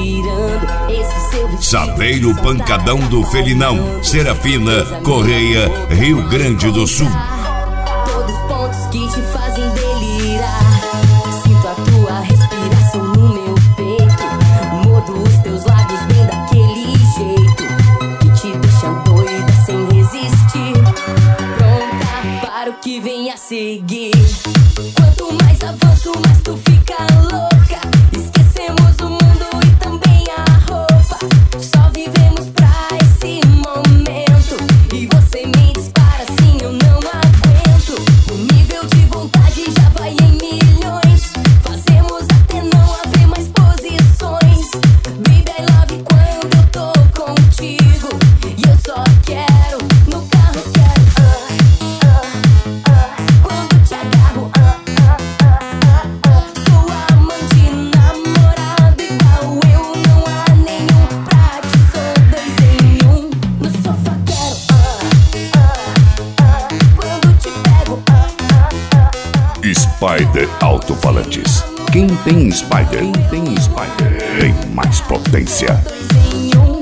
tirando esse seu vestido. Saveiro Pancadão do Felinão, Serafina, Correia, Rio Grande do Sul. Todos pontos que te fazem delirar. Sinto a tua respiração no meu peito. Mordo os teus lábios bem daquele jeito que te deixa doida sem resistir. Pronta para o que vem a seguir. Quanto mais avanço, mais tu fica louca. Esquecemos o mundo e também a roupa. Só vivemos pra esse momento. E você me dispara assim, eu não aguento. O nível de vontade já vai em milhões. Fazemos até não haver mais posições. Baby, I love quando eu tô contigo. E eu só quero, no carro quero. Quando te agarro, sou amante, namorado igual eu. Não há nenhum pra te, sou dois em um. No sofá quero, quando te pego, Spider Alto-Falantes. Quem tem Spider, tem mais potência. dois em um.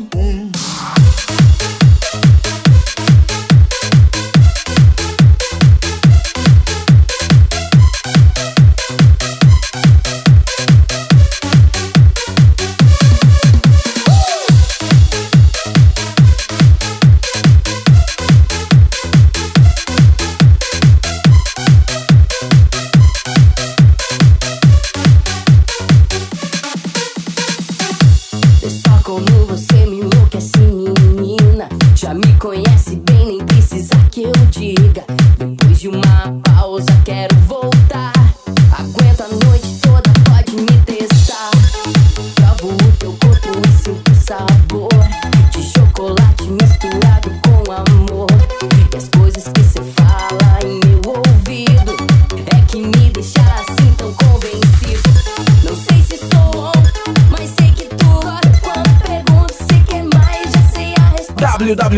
Só como você me enlouquece, menina. Já me conhece bem, nem precisa que eu diga. Depois de uma pausa quero voltar. Aguento a noite toda, pode me testar. Provo o teu corpo e sinto o sabor de chocolate misturado com amor. E as coisas que cê fala em meu ouvido é que me deixa assim tão convencido. Não sei se sou on, mas sei que tu gosta. Quando pergunto se quer mais, já sei a resposta.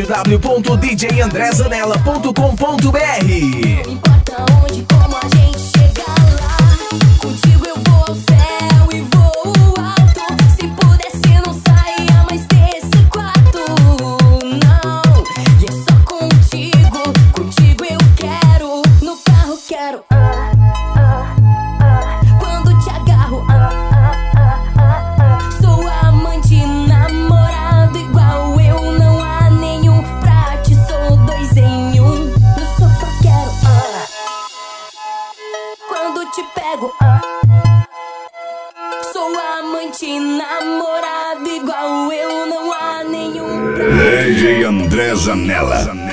www.djandrezanella.com.br. Não importa onde, como a gente chega lá. Contigo eu vou ao céu e vou alto. Se pudesse não saia mais desse quarto, não. E é só contigo, contigo eu quero. No carro quero, quando te agarro, sou amante, namorado igual eu. Não há nenhum pra te, sou dois em um. No sofá quero, quando te pego, sou amante, namorado igual eu. Não há nenhum pra DJ André Zanella.